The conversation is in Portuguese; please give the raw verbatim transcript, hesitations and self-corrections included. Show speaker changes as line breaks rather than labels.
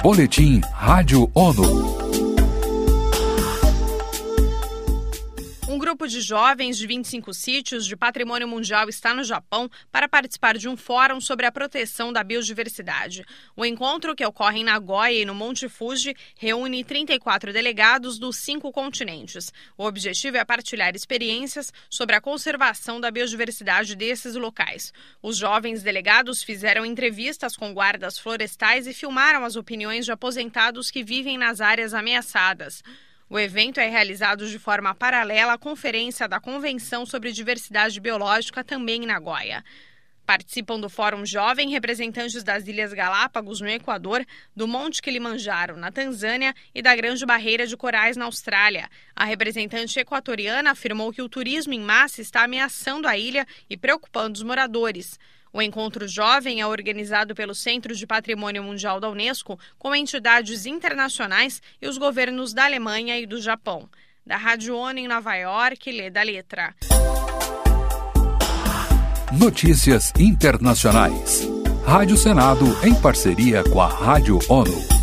Boletim Rádio ONU.
Um grupo de jovens de vinte e cinco sítios de patrimônio mundial está no Japão para participar de um fórum sobre a proteção da biodiversidade. O encontro, que ocorre em Nagoya e no Monte Fuji, reúne trinta e quatro delegados dos cinco continentes. O objetivo é partilhar experiências sobre a conservação da biodiversidade desses locais. Os jovens delegados fizeram entrevistas com guardas florestais e filmaram as opiniões de aposentados que vivem nas áreas ameaçadas. O evento é realizado de forma paralela à conferência da Convenção sobre Diversidade Biológica, também em Nagoya. Participam do Fórum Jovem representantes das Ilhas Galápagos, no Equador, do Monte Kilimanjaro, na Tanzânia, e da Grande Barreira de Corais, na Austrália. A representante equatoriana afirmou que o turismo em massa está ameaçando a ilha e preocupando os moradores. O encontro jovem é organizado pelo Centro de Patrimônio Mundial da Unesco, com entidades internacionais e os governos da Alemanha e do Japão. Da Rádio ONU em Nova York, lê da letra.
Notícias internacionais. Rádio Senado em parceria com a Rádio ONU.